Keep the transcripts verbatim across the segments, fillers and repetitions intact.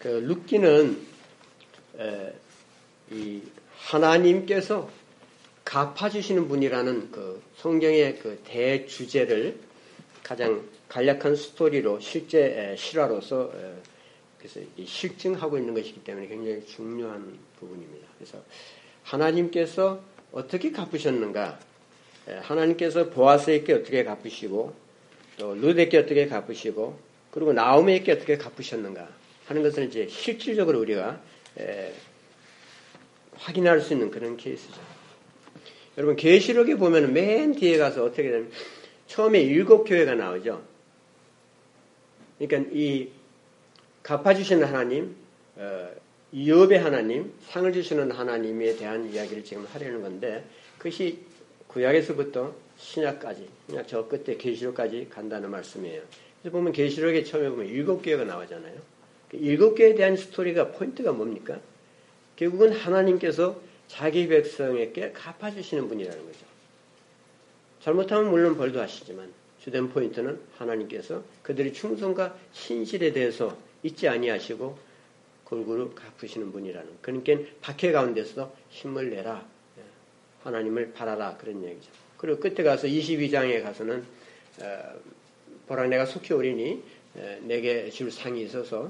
그 룻기는 에, 이 하나님께서 갚아주시는 분이라는 그 성경의 그 대주제를 가장 간략한 스토리로 실제 실화로서 그래서 실증하고 있는 것이기 때문에 굉장히 중요한 부분입니다. 그래서 하나님께서 어떻게 갚으셨는가, 하나님께서 보아스에게 어떻게 갚으시고 또 룻에게 어떻게 갚으시고 그리고 나오미에게 어떻게 갚으셨는가 하는 것을 이제 실질적으로 우리가 확인할 수 있는 그런 케이스죠. 여러분 계시록에 보면 맨 뒤에 가서 어떻게 되냐면 처음에 일곱 교회가 나오죠. 그러니까 이 갚아주시는 하나님, 어, 유업의 하나님, 상을 주시는 하나님에 대한 이야기를 지금 하려는 건데 그것이 구약에서부터 신약까지, 신약 저 끝에 계시록까지 간다는 말씀이에요. 그래서 보면 계시록에 처음에 보면 일곱 교회가 나오잖아요. 그 일곱 교회에 대한 스토리가 포인트가 뭡니까? 결국은 하나님께서 자기 백성에게 갚아주시는 분이라는 거죠. 잘못하면 물론 벌도 하시지만 주된 포인트는 하나님께서 그들의 충성과 신실에 대해서 잊지 아니하시고 골고루 갚으시는 분이라는, 그러니까 박해 가운데서 힘을 내라, 하나님을 바라라, 그런 얘기죠. 그리고 끝에 가서 이십이 장에 가서는 보라 내가 속히 오리니 내게 줄 상이 있어서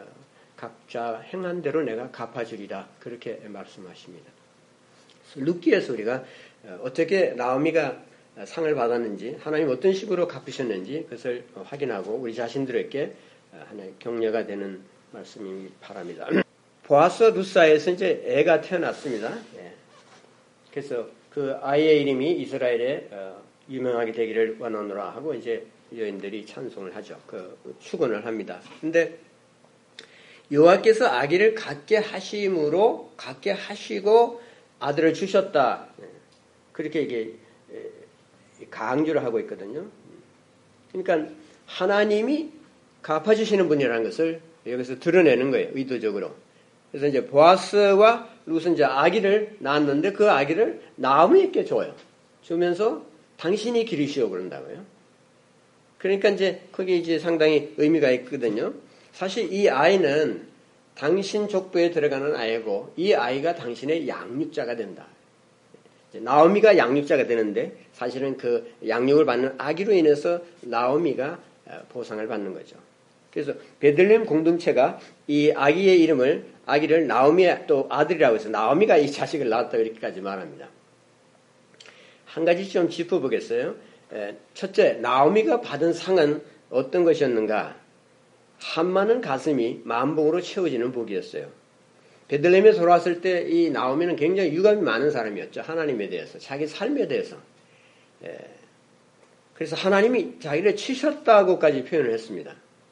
각자 행한 대로 내가 갚아주리라, 그렇게 말씀하십니다. 룻기에서 우리가 어떻게 나오미가 상을 받았는지, 하나님 어떤 식으로 갚으셨는지 그것을 확인하고 우리 자신들에게 하나의 격려가 되는 말씀이 바랍니다. 보아스 룻 사이에서 이제 애가 태어났습니다. 예. 그래서 그 아이의 이름이 이스라엘에 유명하게 되기를 원하노라 하고 이제 여인들이 찬송을 하죠. 그 축원을 합니다. 근데 여호와께서 아기를 갖게 하심으로 갖게 하시고 아들을 주셨다. 그렇게 이게 강조를 하고 있거든요. 그러니까 하나님이 갚아주시는 분이라는 것을 여기서 드러내는 거예요. 의도적으로. 그래서 이제 보아스와 룻은 이제 아기를 낳았는데 그 아기를 나오미에게 줘요. 주면서 당신이 기르시오 그런다고요. 그러니까 이제 거기에 이제 상당히 의미가 있거든요. 사실 이 아이는 당신 족보에 들어가는 아이고 이 아이가 당신의 양육자가 된다. 나오미가 양육자가 되는데 사실은 그 양육을 받는 아기로 인해서 나오미가 보상을 받는 거죠. 그래서 베들레헴 공동체가 이 아기의 이름을 아기를 나오미의 또 아들이라고 해서 나오미가 이 자식을 낳았다 이렇게까지 말합니다. 한 가지 좀 짚어보겠어요. 첫째, 나오미가 받은 상은 어떤 것이었는가? 한 많은 가슴이 만복으로 채워지는 복이었어요. 베들레헴에 돌아왔을 때 이 나오미는 굉장히 유감이 많은 사람이었죠. 하나님에 대해서, 자기 삶에 대해서. 그래서 하나님이 자기를 치셨다고까지 표현을 했습니다.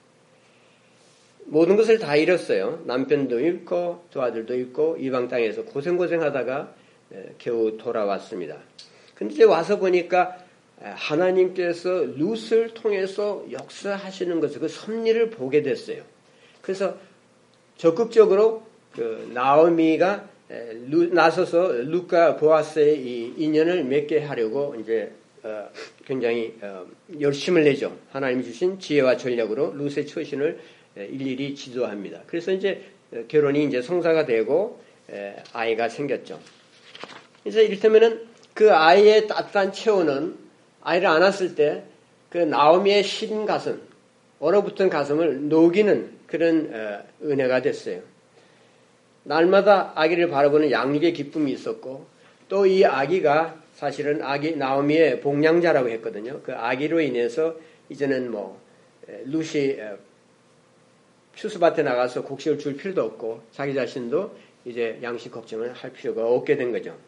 모든 것을 다 잃었어요. 남편도 잃고 두 아들도 잃고 이방 땅에서 고생고생하다가 겨우 돌아왔습니다. 근데 이제 와서 보니까 하나님께서 룻을 통해서 역사하시는 것을, 그 섭리를 보게 됐어요. 그래서 적극적으로 그 나오미가 루, 나서서 룻과 보아스의 이 인연을 맺게 하려고 이제 어, 굉장히 어, 열심을 내죠. 하나님이 주신 지혜와 전략으로 룻의 처신을 일일이 지도합니다. 그래서 이제 결혼이 이제 성사가 되고 에, 아이가 생겼죠. 그래서 이를테면은 그 아이의 따뜻한 체온은 아이를 안았을 때 그 나오미의 시린 가슴, 얼어붙은 가슴을 녹이는 그런 에, 은혜가 됐어요. 날마다 아기를 바라보는 양육의 기쁨이 있었고 또 이 아기가 사실은 아기 나오미의 복량자라고 했거든요. 그 아기로 인해서 이제는 뭐 룻이 추수밭에 나가서 곡식을 줄 필요도 없고 자기 자신도 이제 양식 걱정을 할 필요가 없게 된 거죠.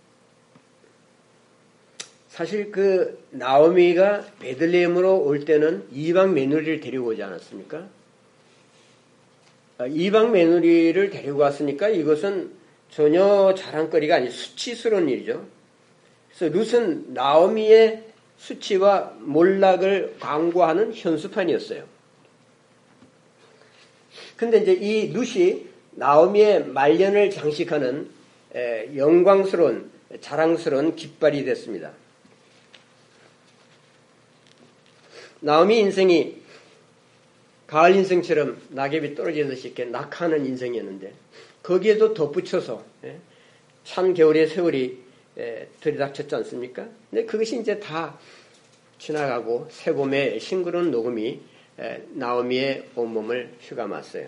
사실 그 나오미가 베들레헴으로 올 때는 이방 며느리를 데리고 오지 않았습니까? 이방 며느리를 데리고 왔으니까 이것은 전혀 자랑거리가 아닌 수치스러운 일이죠. 그래서 룻은 나오미의 수치와 몰락을 광고하는 현수판이었어요. 근데 이제 이 룻이 나오미의 말년을 장식하는 영광스러운, 자랑스러운 깃발이 됐습니다. 나오미 인생이 가을 인생처럼 낙엽이 떨어지듯이 이렇게 낙하하는 인생이었는데 거기에도 덧붙여서 예, 찬 겨울의 세월이 예, 들이닥쳤지 않습니까? 근데 그것이 이제 다 지나가고 새봄의 싱그러운 녹음이 예, 나오미의 온몸을 휘감았어요.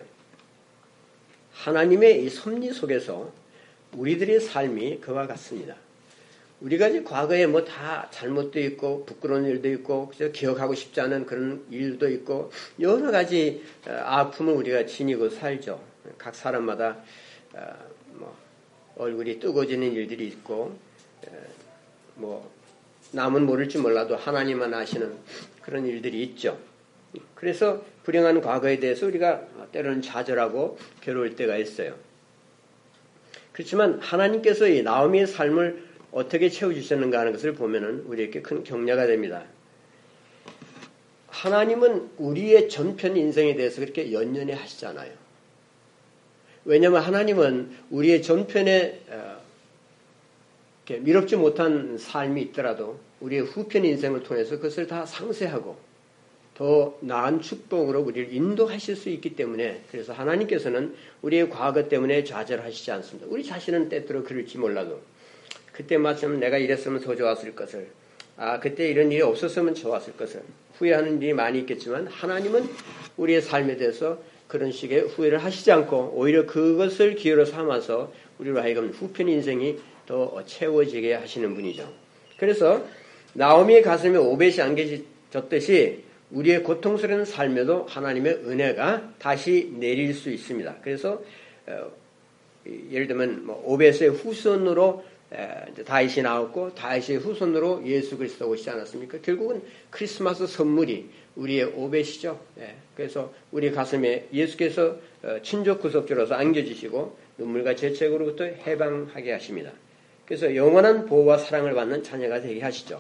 하나님의 이 섭리 속에서 우리들의 삶이 그와 같습니다. 우리가 이제 과거에 뭐 다 잘못도 있고 부끄러운 일도 있고 그저 기억하고 싶지 않은 그런 일도 있고 여러 가지 아픔을 우리가 지니고 살죠. 각 사람마다 뭐 얼굴이 뜨거워지는 일들이 있고 뭐 남은 모를지 몰라도 하나님만 아시는 그런 일들이 있죠. 그래서 불행한 과거에 대해서 우리가 때로는 좌절하고 괴로울 때가 있어요. 그렇지만 하나님께서 이 나오미의 삶을 어떻게 채워주셨는가 하는 것을 보면은 우리에게 큰 격려가 됩니다. 하나님은 우리의 전편 인생에 대해서 그렇게 연연해 하시잖아요. 왜냐하면 하나님은 우리의 전편에 미롭지 못한 삶이 있더라도 우리의 후편 인생을 통해서 그것을 다 상쇄하고 더 나은 축복으로 우리를 인도하실 수 있기 때문에 그래서 하나님께서는 우리의 과거 때문에 좌절하시지 않습니다. 우리 자신은 때때로 그럴지 몰라도 그때 마침 내가 이랬으면 더 좋았을 것을 아 그때 이런 일이 없었으면 좋았을 것을 후회하는 일이 많이 있겠지만 하나님은 우리의 삶에 대해서 그런 식의 후회를 하시지 않고 오히려 그것을 기회로 삼아서 우리로 하여금 후편 인생이 더 채워지게 하시는 분이죠. 그래서 나오미의 가슴에 오벳이 안겨졌듯이 우리의 고통스러운 삶에도 하나님의 은혜가 다시 내릴 수 있습니다. 그래서 어, 예를 들면 뭐 오벳의 후손으로 에, 다윗이 나왔고 다윗의 후손으로 예수 그리스도가 오시지 않았습니까? 결국은 크리스마스 선물이 우리의 오벳이죠. 예, 그래서 우리 가슴에 예수께서 어, 친족 구속주로서 안겨주시고 눈물과 죄책으로부터 해방하게 하십니다. 그래서 영원한 보호와 사랑을 받는 자녀가 되게 하시죠.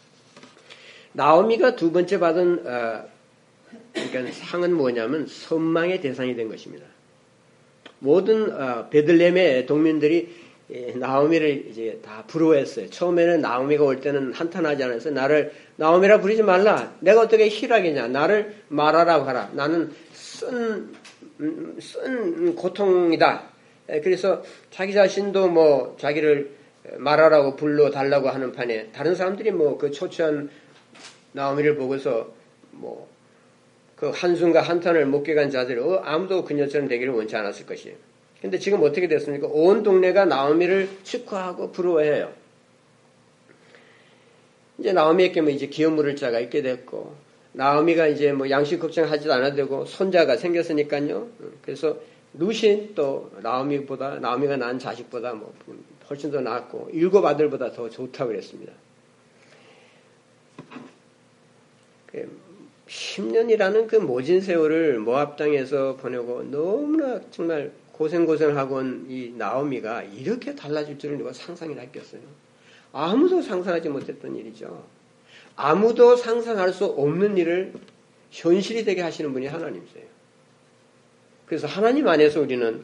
나오미가 두 번째 받은 어, 그러니까 상은 뭐냐면 선망의 대상이 된 것입니다. 모든 어, 베들레헴의 동민들이 예, 나오미를 이제 다 부러워했어요. 처음에는 나오미가 올 때는 한탄하지 않아서 나를 나오미라 부르지 말라. 내가 어떻게 희락이냐. 나를 말하라고 하라. 나는 쓴, 쓴 고통이다. 예, 그래서 자기 자신도 뭐 자기를 말하라고 불러달라고 하는 판에 다른 사람들이 뭐 그 초췌한 나오미를 보고서 뭐 그 한숨과 한탄을 못 깨간 자들 어, 아무도 그녀처럼 되기를 원치 않았을 것이에요. 근데 지금 어떻게 됐습니까? 온 동네가 나오미를 축하하고 부러워해요. 이제 나오미에게 뭐 이제 기업 물을 자가 있게 됐고, 나오미가 이제 뭐 양식 걱정하지도 않아도 되고, 손자가 생겼으니까요. 그래서 루신 또 나오미보다, 나오미가 낳은 자식보다 뭐 훨씬 더 낫고, 일곱 아들보다 더 좋다고 그랬습니다. 십 년이라는 그 모진 세월을 모압 땅에서 보내고 너무나 정말 고생고생하고 온 이 나오미가 이렇게 달라질 줄은 누가 상상이나 했겠어요. 아무도 상상하지 못했던 일이죠. 아무도 상상할 수 없는 일을 현실이 되게 하시는 분이 하나님이세요. 그래서 하나님 안에서 우리는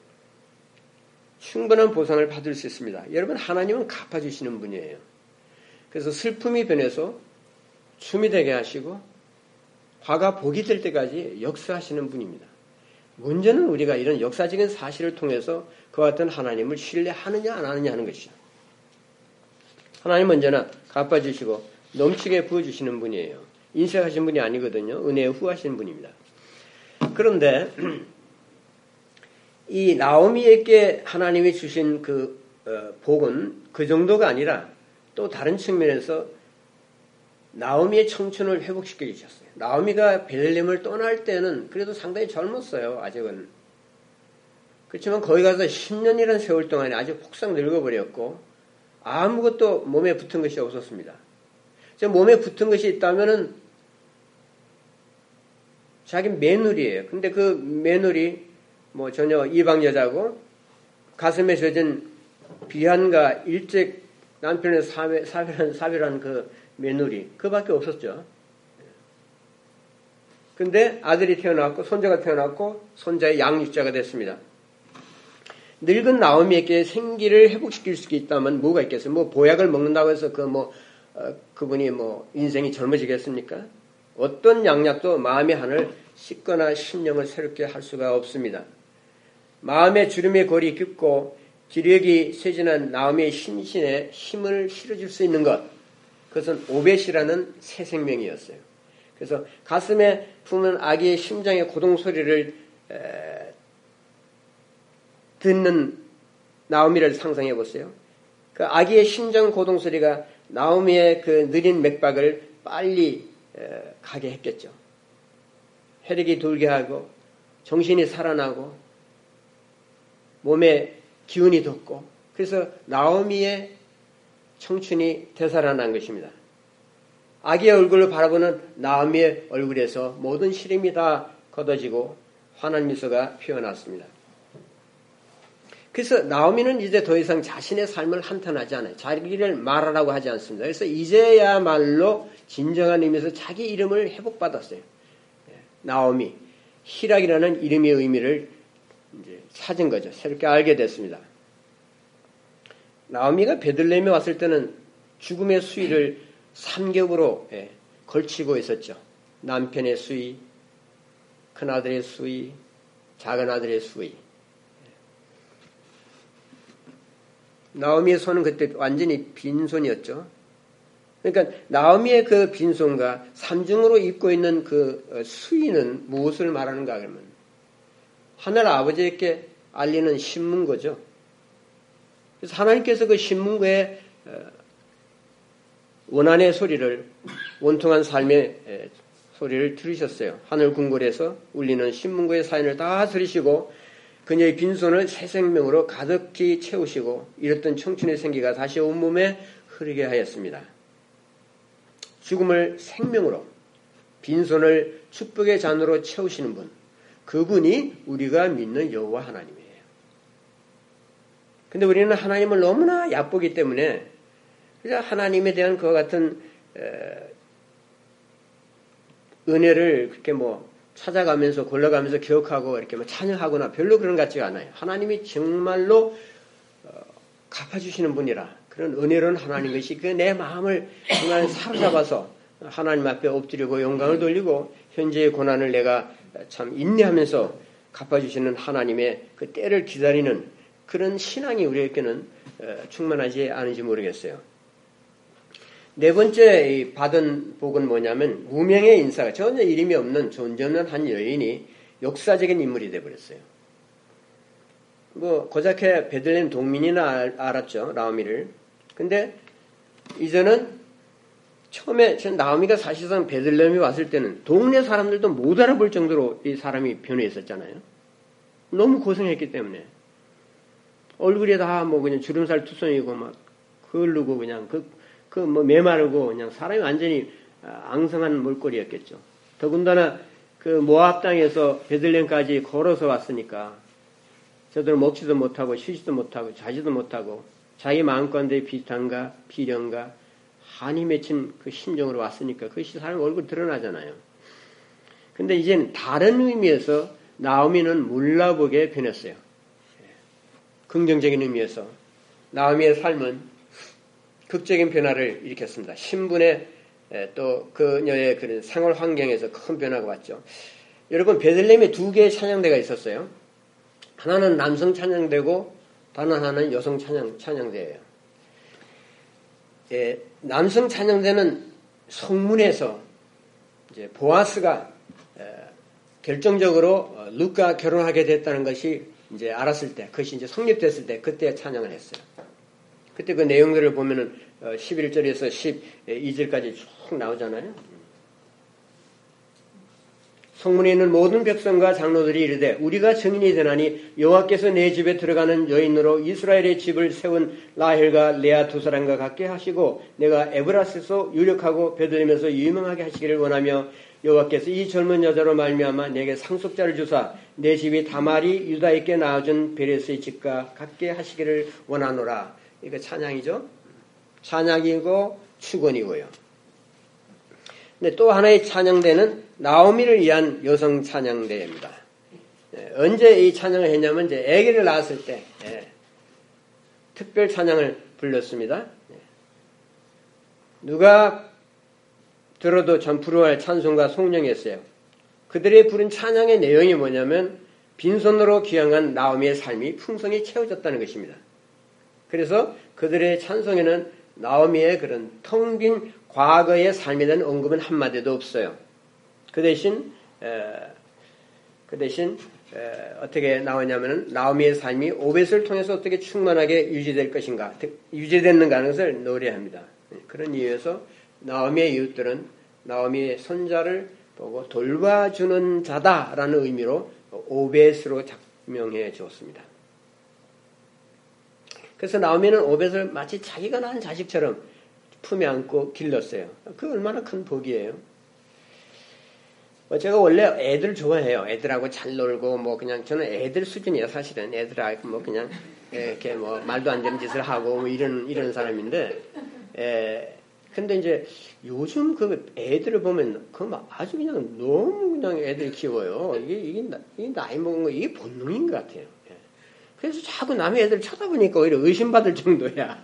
충분한 보상을 받을 수 있습니다. 여러분, 하나님은 갚아주시는 분이에요. 그래서 슬픔이 변해서 춤이 되게 하시고 화가 복이 될 때까지 역사하시는 분입니다. 문제는 우리가 이런 역사적인 사실을 통해서 그와 같은 하나님을 신뢰하느냐 안 하느냐 하는 것이죠. 하나님은 언제나 갚아주시고 넘치게 부어주시는 분이에요. 인색하신 분이 아니거든요. 은혜에 후하신 분입니다. 그런데 이 나오미에게 하나님이 주신 그 복은 그 정도가 아니라 또 다른 측면에서 나오미의 청춘을 회복시켜 주셨어요. 나오미가 베들레헴을 떠날 때는 그래도 상당히 젊었어요. 아직은. 그렇지만 거기 가서 십 년이라는 세월 동안에 아주 폭삭 늙어버렸고 아무것도 몸에 붙은 것이 없었습니다. 몸에 붙은 것이 있다면은 자기 매눌이에요. 근데 그 매눌이 뭐 전혀 이방 여자고 가슴에 젖은 비한과 일찍 남편의 사별, 사별한, 사별한 그 며느리, 그밖에 없었죠. 근데 아들이 태어났고, 손자가 태어났고, 손자의 양육자가 됐습니다. 늙은 나오미에게 생기를 회복시킬 수 있다면 뭐가 있겠어요? 뭐, 보약을 먹는다고 해서 그 뭐, 어, 그분이 뭐, 인생이 젊어지겠습니까? 어떤 양약도 마음의 한을 씻거나 심령을 새롭게 할 수가 없습니다. 마음의 주름의 골이 깊고 기력이 쇠진한 나오미의 심신에 힘을 실어줄 수 있는 것, 그것은 오벳이라는 새 생명이었어요. 그래서 가슴에 품은 아기의 심장의 고동 소리를 에, 듣는 나오미를 상상해 보세요. 그 아기의 심장 고동 소리가 나오미의 그 느린 맥박을 빨리 에, 가게 했겠죠. 혈액이 돌게 하고 정신이 살아나고 몸에 기운이 돋고, 그래서 나오미의 청춘이 되살아난 것입니다. 아기의 얼굴을 바라보는 나오미의 얼굴에서 모든 시름이 다 걷어지고 환한 미소가 피어났습니다. 그래서 나오미는 이제 더 이상 자신의 삶을 한탄하지 않아요. 자기를 말하라고 하지 않습니다. 그래서 이제야말로 진정한 의미에서 자기 이름을 회복받았어요. 나오미, 희락이라는 이름의 의미를 이제 찾은 거죠. 새롭게 알게 됐습니다. 나오미가 베들레헴에 왔을 때는 죽음의 수위를 삼 겹으로 예, 걸치고 있었죠. 남편의 수위, 큰아들의 수위, 작은아들의 수위. 나오미의 손은 그때 완전히 빈손이었죠. 그러니까 나오미의 그 빈손과 삼중으로 입고 있는 그 수위는 무엇을 말하는가 그러면 하늘 아버지께 알리는 신문고죠. 그래서 하나님께서 그 신문고의 원한의 소리를, 원통한 삶의 소리를 들으셨어요. 하늘 궁궐에서 울리는 신문고의 사연을 다 들으시고 그녀의 빈손을 새 생명으로 가득히 채우시고 잃었던 청춘의 생기가 다시 온몸에 흐르게 하였습니다. 죽음을 생명으로, 빈손을 축복의 잔으로 채우시는 분, 그분이 우리가 믿는 여호와 하나님이에요. 근데 우리는 하나님을 너무나 얕보기 때문에 그냥 하나님에 대한 그와 같은 은혜를 그렇게 뭐 찾아가면서 골라가면서 기억하고 이렇게 뭐 찬양하거나 별로 그런 것 같지가 않아요. 하나님이 정말로 갚아주시는 분이라, 그런 은혜로운 하나님 것이 그 내 마음을 정말 사로잡아서 하나님 앞에 엎드리고 영광을 돌리고 현재의 고난을 내가 참 인내하면서 갚아주시는 하나님의 그 때를 기다리는 그런 신앙이 우리에게는 충만하지 않은지 모르겠어요. 네 번째 받은 복은 뭐냐면 무명의 인사가, 전혀 이름이 없는 존재없는 한 여인이 역사적인 인물이 되어버렸어요. 뭐 고작해 베들레헴 동민이나 알았죠, 나오미를. 근데 이제는 처음에 나오미가 사실상 베들레헴에 왔을 때는 동네 사람들도 못 알아볼 정도로 이 사람이 변해 있었잖아요. 너무 고생했기 때문에 얼굴에 다 뭐 그냥 주름살 투성이고 막 흐르고 그냥 그 그 뭐 메마르고 그냥 사람이 완전히 앙상한 몰골이었겠죠. 더군다나 그 모압 땅에서 베들레헴까지 걸어서 왔으니까 저들은 먹지도 못하고 쉬지도 못하고 자지도 못하고 자기 마음가운데 비탄과 비련과 한이 맺힌 그 심정으로 왔으니까 그것이 사람 얼굴 드러나잖아요. 근데 이제는 다른 의미에서 나오미는 몰라보게 변했어요. 긍정적인 의미에서 나오미의 삶은 극적인 변화를 일으켰습니다. 신분의 또 그녀의 그런 생활 환경에서 큰 변화가 왔죠. 여러분, 베들레헴에 두 개의 찬양대가 있었어요. 하나는 남성 찬양대고 다른 하나는 여성 찬양, 찬양대예요. 예, 남성 찬양대는 성문에서 이제 보아스가 에, 결정적으로 어, 룻과 결혼하게 됐다는 것이 이제 알았을 때, 그것이 이제 성립됐을 때 그때 찬양을 했어요. 그때 그 내용들을 보면은 어, 십일 절에서 십이 절까지 쭉 나오잖아요. 성문에 있는 모든 백성과 장로들이 이르되 우리가 증인이 되나니 여호와께서 내 집에 들어가는 여인으로 이스라엘의 집을 세운 라헬과 레아 두 사람과 같게 하시고 내가 에브라스에서 유력하고 베들레헴에서 유명하게 하시기를 원하며 여호와께서 이 젊은 여자로 말미암아 내게 상속자를 주사 내 집이 다말이 유다에게 낳아준 베레스의 집과 같게 하시기를 원하노라. 이거 찬양이죠. 찬양이고 축원이고요. 근데 또 하나의 찬양대는 나오미를 위한 여성 찬양대입니다. 예, 언제 이 찬양을 했냐면 이제 아기를 낳았을 때 예, 특별 찬양을 불렀습니다. 예. 누가 들어도 전 부러워할 찬송과 송령이었어요. 그들의 부른 찬양의 내용이 뭐냐면 빈손으로 귀향한 나오미의 삶이 풍성히 채워졌다는 것입니다. 그래서 그들의 찬송에는 나오미의 그런 텅 빈 과거의 삶에 대한 언급은 한마디도 없어요. 그 대신 에, 그 대신 에, 어떻게 나오냐면은 나오미의 삶이 오벳을 통해서 어떻게 충만하게 유지될 것인가, 유지됐는가 하는 것을 노래합니다. 그런 이유에서 나오미의 이웃들은 나오미의 손자를 보고 돌봐주는 자다라는 의미로 오벳으로 작명해 주었습니다. 그래서 나오미는 오벳을 마치 자기가 낳은 자식처럼 품에 안고 길렀어요. 그 얼마나 큰 복이에요. 제가 원래 애들 좋아해요. 애들하고 잘 놀고 뭐 그냥 저는 애들 수준이에요. 사실은 애들하고 뭐 그냥 이렇게 뭐 말도 안 되는 짓을 하고 뭐 이런 이런 사람인데, 에, 근데 이제 요즘 그 애들을 보면 그 막 아주 그냥 너무 그냥 애들 키워요. 이게 이게, 이게 나이 먹은 거 이게 본능인 것 같아요. 예. 그래서 자꾸 남의 애들 쳐다보니까 오히려 의심받을 정도야.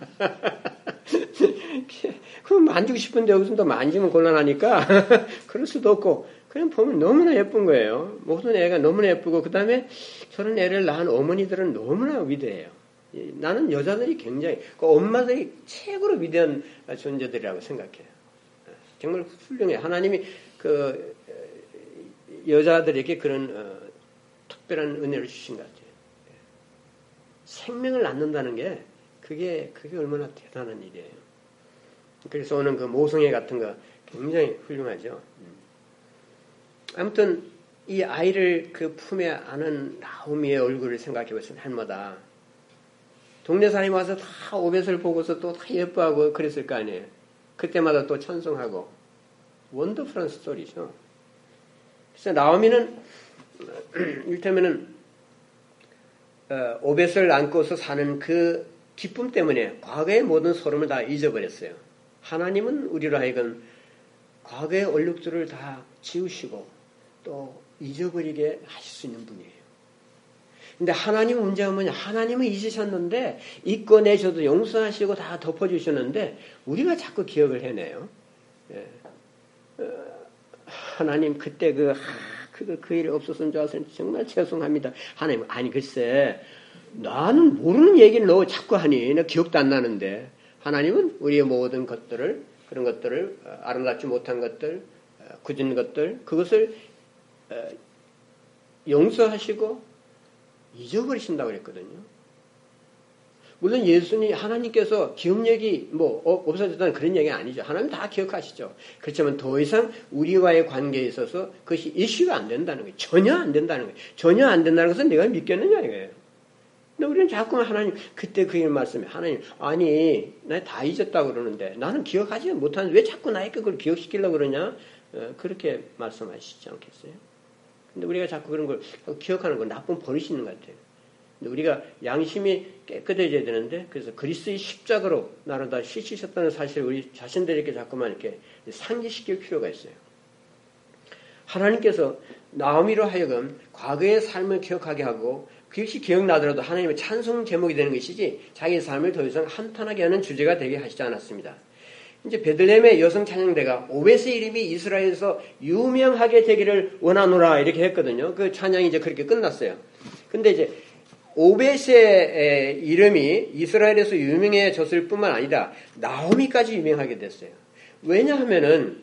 그럼 만지고 싶은데 여기서 또 만지면 곤란하니까 그럴 수도 없고. 그냥 보면 너무나 예쁜 거예요. 모든 애가 너무나 예쁘고, 그 다음에 저런 애를 낳은 어머니들은 너무나 위대해요. 나는 여자들이 굉장히, 그 엄마들이 최고로 위대한 존재들이라고 생각해요. 정말 훌륭해. 하나님이 그 여자들에게 그런 어, 특별한 은혜를 주신 것 같아요. 생명을 낳는다는 게 그게 그게 얼마나 대단한 일이에요. 그래서 오는 그 모성애 같은 거 굉장히 훌륭하죠. 아무튼 이 아이를 그 품에 안은 나오미의 얼굴을 생각해 보시면 해마다 동네 사람이 와서 다 오벳을 보고서 또 다 예뻐하고 그랬을 거 아니에요. 그때마다 또 찬송하고 원더풀한 스토리죠. 그래서 나오미는 이를테면은 어, 오벳을 안고서 사는 그 기쁨 때문에 과거의 모든 소름을 다 잊어버렸어요. 하나님은 우리로 하여금 과거의 얼룩들을 다 지우시고 또 잊어버리게 하실 수 있는 분이에요. 근데 하나님 문제가 뭐냐? 하나님은 잊으셨는데 잊고 내셔도 용서하시고 다 덮어주셨는데 우리가 자꾸 기억을 해내요. 예. 어, 하나님 그때 그, 그, 그 일이 없었으면 좋았으면 정말 죄송합니다. 하나님 아니 글쎄 나는 모르는 얘기를 너 자꾸 하니 나 기억도 안 나는데 하나님은 우리의 모든 것들을 그런 것들을 아름답지 못한 것들 굳은 것들 그것을 용서하시고 잊어버리신다고 그랬거든요. 물론 예수님 하나님께서 기억력이 뭐 없어졌다는 그런 얘기가 아니죠. 하나님 다 기억하시죠. 그렇지만 더 이상 우리와의 관계에 있어서 그것이 이슈가 안 된다는 거예요. 전혀 안 된다는 거예요. 전혀 안 된다는 것은 내가 믿겠느냐 이거예요. 근데 우리는 자꾸만 하나님 그때 그 일 말씀에 하나님 아니 나 다 잊었다고 그러는데 나는 기억하지 못하는데 왜 자꾸 나에게 그걸 기억시키려고 그러냐 어, 그렇게 말씀하시지 않겠어요? 근데 우리가 자꾸 그런 걸 기억하는 건 나쁜 버릇이 있는 것 같아요. 근데 우리가 양심이 깨끗해져야 되는데 그래서 그리스도의 십자가로 나를 다 씻으셨다는 사실을 우리 자신들에게 자꾸만 이렇게 상기시킬 필요가 있어요. 하나님께서 나오미로 하여금 과거의 삶을 기억하게 하고 그것이 기억나더라도 하나님의 찬송 제목이 되는 것이지 자기의 삶을 더 이상 한탄하게 하는 주제가 되게 하시지 않았습니다. 이제 베들레헴의 여성 찬양대가 오벳의 이름이 이스라엘에서 유명하게 되기를 원하노라 이렇게 했거든요. 그 찬양이 이제 그렇게 끝났어요. 근데 이제 오벳의 이름이 이스라엘에서 유명해졌을 뿐만 아니라 나오미까지 유명하게 됐어요. 왜냐하면은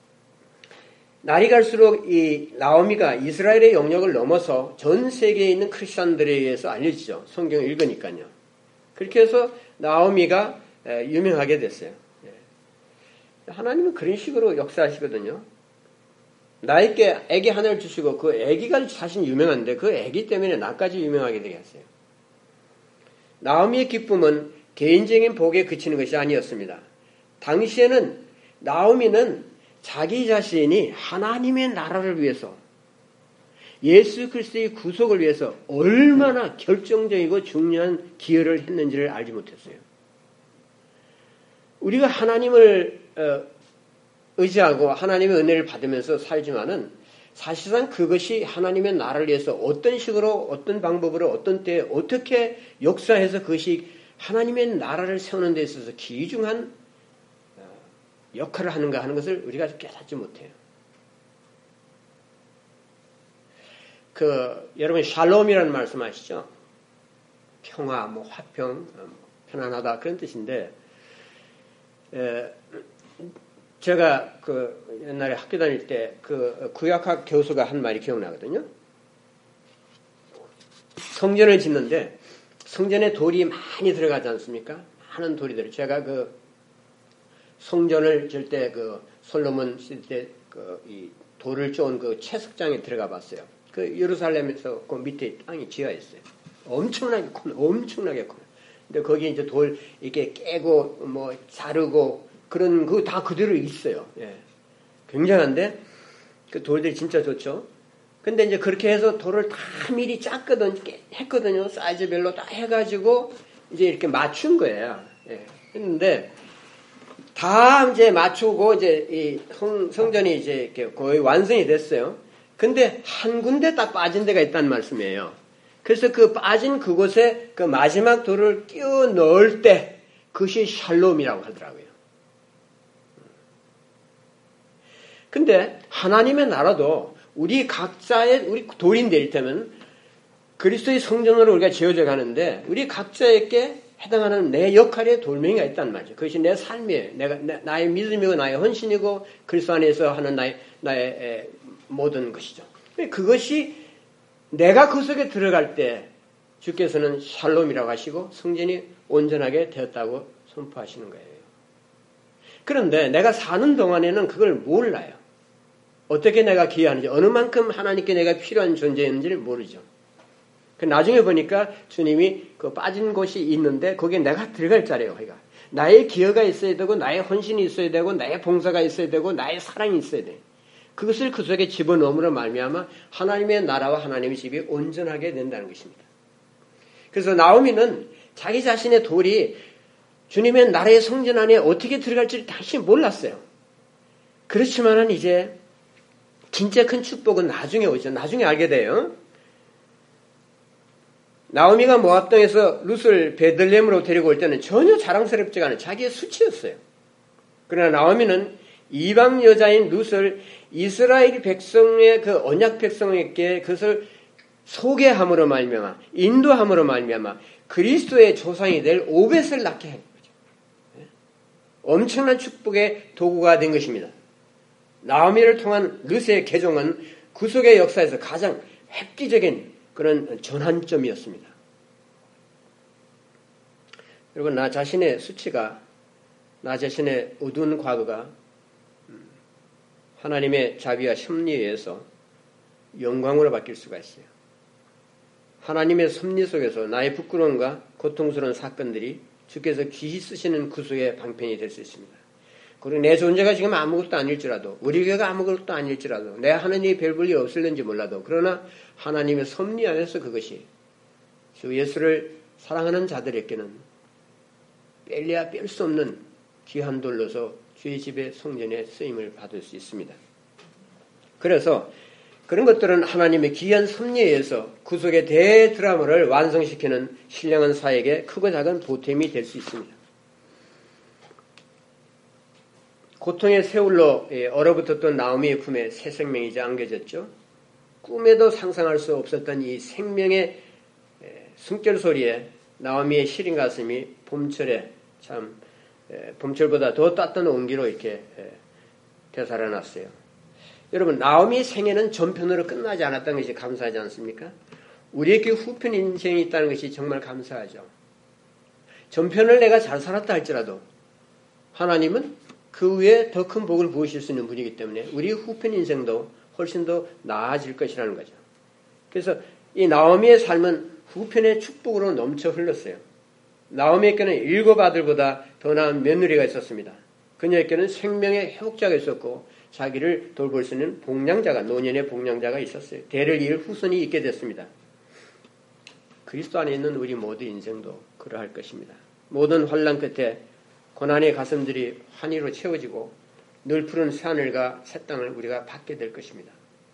날이 갈수록 이 나오미가 이스라엘의 영역을 넘어서 전 세계에 있는 크리스천들에 의해서 알려지죠. 성경을 읽으니까요. 그렇게 해서 나오미가 유명하게 됐어요. 하나님은 그런 식으로 역사하시거든요. 나에게 아기 하나를 주시고 그 아기가 사실 유명한데 그 아기 때문에 나까지 유명하게 되게 하세요. 나오미의 기쁨은 개인적인 복에 그치는 것이 아니었습니다. 당시에는 나오미는 자기 자신이 하나님의 나라를 위해서 예수 그리스도의 구속을 위해서 얼마나 결정적이고 중요한 기여를 했는지를 알지 못했어요. 우리가 하나님을 의지하고 하나님의 은혜를 받으면서 살지만은 사실상 그것이 하나님의 나라를 위해서 어떤 식으로 어떤 방법으로 어떤 때에 어떻게 역사해서 그것이 하나님의 나라를 세우는 데 있어서 귀중한 역할을 하는가 하는 것을 우리가 깨닫지 못해요. 그 여러분 샬롬이라는 말씀 아시죠? 평화, 뭐 화평, 편안하다 그런 뜻인데 에, 제가 그 옛날에 학교 다닐 때 그 구약학 교수가 한 말이 기억나거든요. 성전을 짓는데 성전에 돌이 많이 들어가지 않습니까? 많은 돌이들. 제가 그 성전을 질 때 그 솔로몬 질 때 그 이 돌을 쪼은 그 채석장에 들어가 봤어요. 그 예루살렘에서 그 밑에 땅이 지하 있어요. 엄청나게 커, 엄청나게 커. 근데 거기 이제 돌 이렇게 깨고 뭐 자르고 그런 그 다 그대로 있어요. 예. 굉장한데 그 돌들이 진짜 좋죠. 근데 이제 그렇게 해서 돌을 다 미리 짰거든, 했거든요. 사이즈별로 다 해가지고 이제 이렇게 맞춘 거예요. 예. 했는데 다 이제 맞추고 이제 이 성, 성전이 이제 이렇게 거의 완성이 됐어요. 근데 한 군데 딱 빠진 데가 있다는 말씀이에요. 그래서 그 빠진 그곳에 그 마지막 돌을 끼워 넣을 때 그것이 샬롬이라고 하더라고요. 근데 하나님의 나라도 우리 각자의 우리 돌인데 이를테면 그리스도의 성전으로 우리가 지어져 가는데 우리 각자에게 해당하는 내 역할의 돌멩이가 있단 말이죠. 그것이 내 삶이에요. 내가 나의 믿음이고 나의 헌신이고 그리스도 안에서 하는 나의 나의 에, 모든 것이죠. 그것이 내가 그 속에 들어갈 때 주께서는 샬롬이라고 하시고 성전이 온전하게 되었다고 선포하시는 거예요. 그런데 내가 사는 동안에는 그걸 몰라요. 어떻게 내가 기여하는지, 어느 만큼 하나님께 내가 필요한 존재인지를 모르죠. 나중에 보니까 주님이 그 빠진 곳이 있는데 거기에 내가 들어갈 자리예요. 그러니까 나의 기여가 있어야 되고 나의 헌신이 있어야 되고 나의 봉사가 있어야 되고 나의 사랑이 있어야 돼. 그것을 그 속에 집어넣음으로 말미암아 하나님의 나라와 하나님의 집이 온전하게 된다는 것입니다. 그래서 나오미는 자기 자신의 돌이 주님의 나라의 성전 안에 어떻게 들어갈지를 다시 몰랐어요. 그렇지만은 이제 진짜 큰 축복은 나중에 오죠. 나중에 알게 돼요. 나오미가 모압 땅에서 룻을 베들레헴으로 데리고 올 때는 전혀 자랑스럽지가 않아요. 자기의 수치였어요. 그러나 나오미는 이방 여자인 룻을 이스라엘 백성의 그 언약 백성에게 그것을 소개함으로 말미암아 인도함으로 말미암아 그리스도의 조상이 될 오벳을 낳게 한 거죠. 엄청난 축복의 도구가 된 것입니다. 나오미를 통한 룻의 개종은 구속의 역사에서 가장 획기적인 그런 전환점이었습니다. 여러분, 나 자신의 수치가, 나 자신의 어두운 과거가 하나님의 자비와 섭리에 의해서 영광으로 바뀔 수가 있어요. 하나님의 섭리 속에서 나의 부끄러움과 고통스러운 사건들이 주께서 귀히 쓰시는 구속의 방편이 될 수 있습니다. 그리고 내 존재가 지금 아무것도 아닐지라도, 우리 교회가 아무것도 아닐지라도, 내 하나님이 별 볼일 없을는지 몰라도, 그러나 하나님의 섭리 안에서 그것이 주 예수를 사랑하는 자들에게는 뺄래야 뺄 수 없는 귀한 돌로서 주의 집의 성전에 쓰임을 받을 수 있습니다. 그래서 그런 것들은 하나님의 귀한 섭리에 의해서 구속의 대드라마를 완성시키는 신령한 사에게 크고 작은 보탬이 될 수 있습니다. 고통의 세월로 얼어붙었던 나오미의 품에 새 생명이 이제 안겨졌죠. 꿈에도 상상할 수 없었던 이 생명의 숨결 소리에 나오미의 시린 가슴이 봄철에 참 봄철보다 더 따뜻한 온기로 이렇게 되살아났어요. 여러분, 나오미의 생애는 전편으로 끝나지 않았다는 것이 감사하지 않습니까? 우리에게 후편 인생이 있다는 것이 정말 감사하죠. 전편을 내가 잘 살았다 할지라도 하나님은 그 위에 더 큰 복을 부으실 수 있는 분이기 때문에 우리 후편 인생도 훨씬 더 나아질 것이라는 거죠. 그래서 이 나오미의 삶은 후편의 축복으로 넘쳐 흘렀어요. 나오미에게는 일곱 아들보다 더 나은 며느리가 있었습니다. 그녀에게는 생명의 회복자가 있었고 자기를 돌볼 수 있는 복량자가, 노년의 복량자가 있었어요. 대를 이을 후손이 있게 됐습니다. 그리스도 안에 있는 우리 모두 인생도 그러할 것입니다. 모든 환난 끝에 고난의 가슴들이 환희로 채워지고 늘 푸른 새하늘과 새 땅을 우리가 받게 될 것입니다.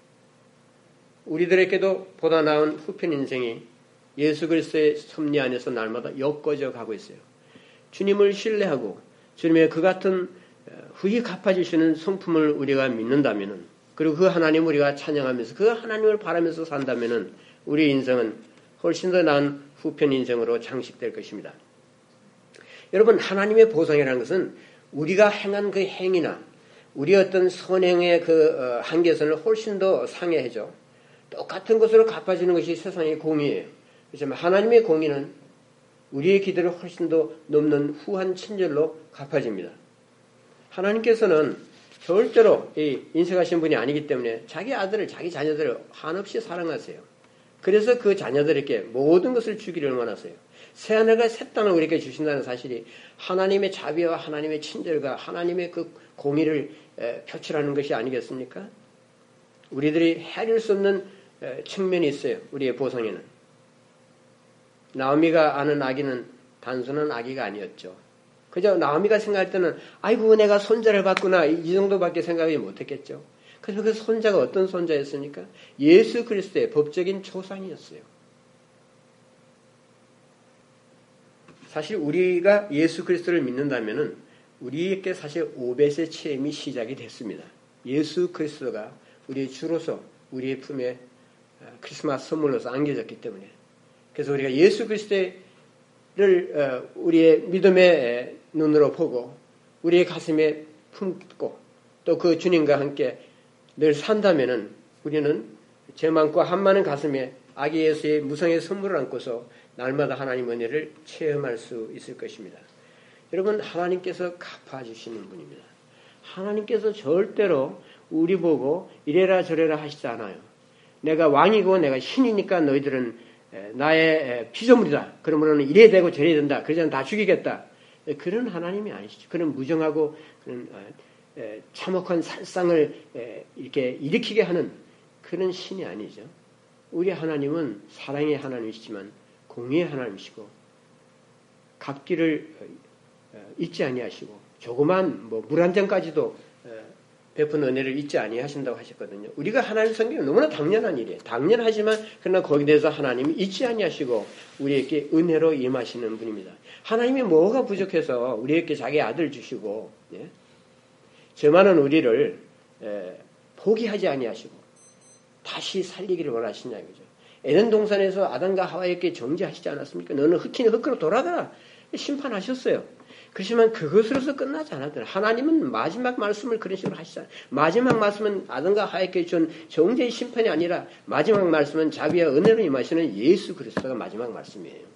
우리들에게도 보다 나은 후편 인생이 예수 그리스도의 섭리 안에서 날마다 엮어져 가고 있어요. 주님을 신뢰하고 주님의 그 같은 후히 갚아주시는 성품을 우리가 믿는다면 그리고 그 하나님 우리가 찬양하면서 그 하나님을 바라면서 산다면은 우리 인생은 훨씬 더 나은 후편 인생으로 장식될 것입니다. 여러분, 하나님의 보상이라는 것은 우리가 행한 그 행위나 우리 어떤 선행의 그 한계선을 훨씬 더 상회해죠. 똑같은 것으로 갚아주는 것이 세상의 공의예요. 그렇지만 하나님의 공의는 우리의 기대를 훨씬 더 넘는 후한 친절로 갚아집니다. 하나님께서는 절대로 이 인색하신 분이 아니기 때문에 자기 아들을, 자기 자녀들을 한없이 사랑하세요. 그래서 그 자녀들에게 모든 것을 주기를 원하세요. 새하늘과 새 땅을 우리에게 주신다는 사실이 하나님의 자비와 하나님의 친절과 하나님의 그 공의를 표출하는 것이 아니겠습니까? 우리들이 헤아릴 수 없는 측면이 있어요. 우리의 보상에는. 나오미가 아는 아기는 단순한 아기가 아니었죠. 그저 나오미가 생각할 때는 아이고 내가 손자를 봤구나 이 정도밖에 생각이 못했겠죠. 그래서 그 손자가 어떤 손자였습니까? 예수 그리스도의 법적인 조상이었어요. 사실 우리가 예수 그리스도를 믿는다면은 우리에게 사실 오벳의 체험이 시작이 됐습니다. 예수 그리스도가 우리의 주로서 우리의 품에 크리스마스 선물로서 안겨졌기 때문에. 그래서 우리가 예수 그리스도를 우리의 믿음의 눈으로 보고 우리의 가슴에 품고 또 그 주님과 함께 늘 산다면은 우리는 죄 많고 한 많은 가슴에 아기 예수의 무성의 선물을 안고서 날마다 하나님 은혜를 체험할 수 있을 것입니다. 여러분, 하나님께서 갚아주시는 분입니다. 하나님께서 절대로 우리 보고 이래라 저래라 하시지 않아요. 내가 왕이고 내가 신이니까 너희들은 나의 피조물이다. 그러면 이래야 되고 저래야 된다. 그러지 다 죽이겠다. 그런 하나님이 아니시죠. 그런 무정하고 그런 참혹한 살상을 이렇게 일으키게 하는 그런 신이 아니죠. 우리 하나님은 사랑의 하나님이시지만 공의의 하나님이시고 갚기를 잊지 아니하시고 조그만 뭐 물 한 잔까지도 베푼 은혜를 잊지 아니하신다고 하셨거든요. 우리가 하나님 성경은 너무나 당연한 일이에요. 당연하지만 그러나 거기에 대해서 하나님이 잊지 아니하시고 우리에게 은혜로 임하시는 분입니다. 하나님이 뭐가 부족해서 우리에게 자기 아들 주시고 예? 저 많은 우리를 에, 포기하지 아니하시고 다시 살리기를 원하시냐 이거죠. 에덴 동산에서 아담과 하와에게 정죄하시지 않았습니까? 너는 흑힌 흑으로 돌아가라. 심판하셨어요. 그렇지만 그것으로서 끝나지 않았더라. 하나님은 마지막 말씀을 그런 식으로 하시잖아요. 마지막 말씀은 아담과 하와에게 준 정죄의 심판이 아니라 마지막 말씀은 자비와 은혜로 임하시는 예수 그리스도가 마지막 말씀이에요.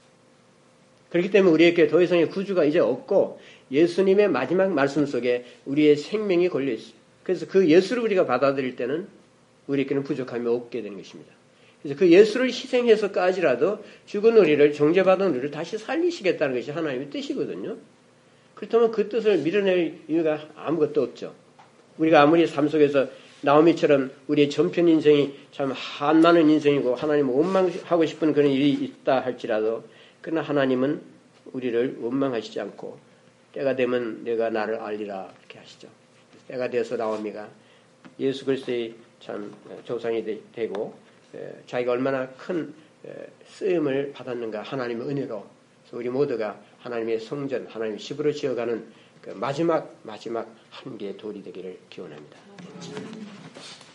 그렇기 때문에 우리에게 더 이상의 구주가 이제 없고 예수님의 마지막 말씀 속에 우리의 생명이 걸려 있어요. 그래서 그 예수를 우리가 받아들일 때는 우리에게는 부족함이 없게 되는 것입니다. 그래서 그 예수를 희생해서까지라도 죽은 우리를 정죄받은 우리를 다시 살리시겠다는 것이 하나님의 뜻이거든요. 그렇다면 그 뜻을 밀어낼 이유가 아무것도 없죠. 우리가 아무리 삶 속에서 나오미처럼 우리의 전편 인생이 참 한많은 인생이고 하나님을 원망하고 싶은 그런 일이 있다 할지라도 그러나 하나님은 우리를 원망하시지 않고 때가 되면 내가 나를 알리라 이렇게 하시죠. 때가 되어서 나오미가 예수 그리스도의 참 조상이 되고 자기가 얼마나 큰 쓰임을 받았는가 하나님의 은혜로 우리 모두가 하나님의 성전, 하나님의 집으로 지어가는 그 마지막 마지막 한계의 돌이 되기를 기원합니다.